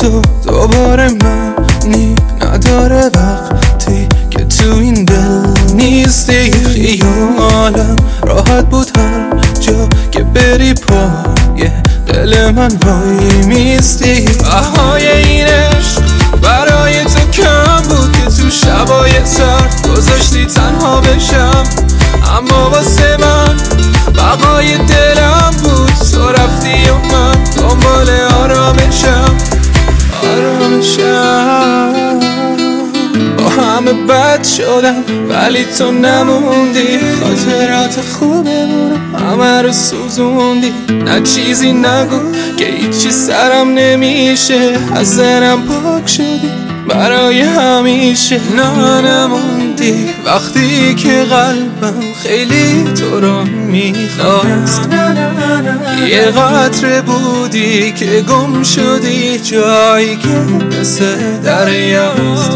تو دوباره معنی نداره وقتی که تو این دل نیستی. خیالم راحت بود هر جا که بری پای دل من وای میستی. بهای این عشق برای تو کم بود که تو شبای سرد گذاشتی تنها بشم، اما واسه من بقای دلم بود. تو رفتی و من دنبال آرامشم با همه بد شدم ولی تو نموندی. خاطرات خوبمونو همه رو سوزوندی. نه چیزی نگو که هیچی سرم نمیشه، از ذهنم پاک شدی برای همیشه. نه نموندی وقتی که قلبم خیلی تو رو میخواست. یه قطره بودی که گم شدی جایی که مثل دریاست.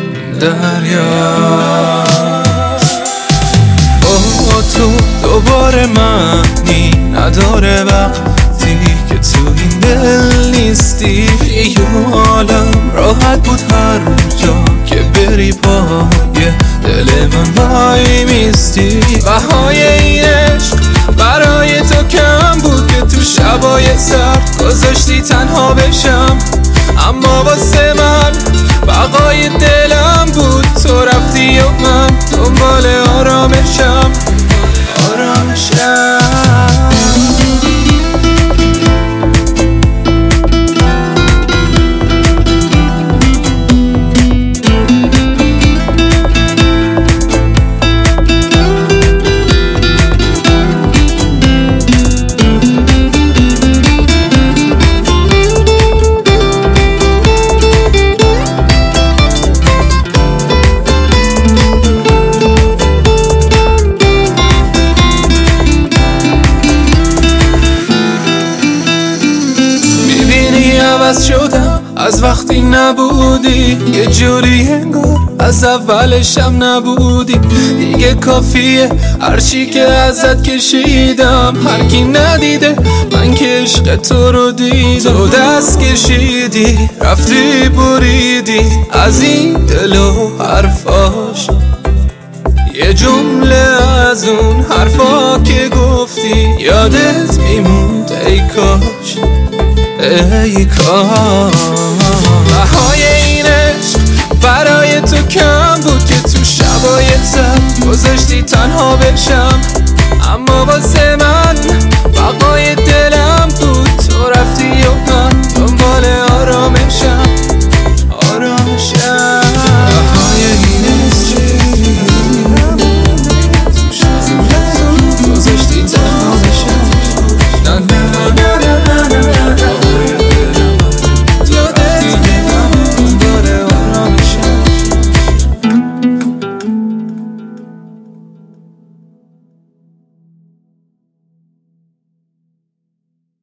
با تو دوباره معنی نداره وقتی که تو این دل نیستی. خیالم راحت بود هر جا که بری پای دل من وای میستی. بهای این عشق برای تو کم بود که تو شبای سرد گذاشتی تنها بشم، اما واسه من بقای دلم بود. تو رفتی و من دنبال آرامشم. عوض شدم از وقتی نبودی، یه جوری انگار از اولشم نبودی. دیگه کافیه هرچی که ازت کشیدم، هرکی ندیده من که عشق تو رو دیدم. تو دست کشیدی رفتی بریدی از این دل و حرفاش، یه جمله از اون حرفا که گفتی یادت میموند ای کاش ای کاش. بهای این عشق برای تو کم بود که تو شبای سرد گذاشتی تنها بشم، اما واسه من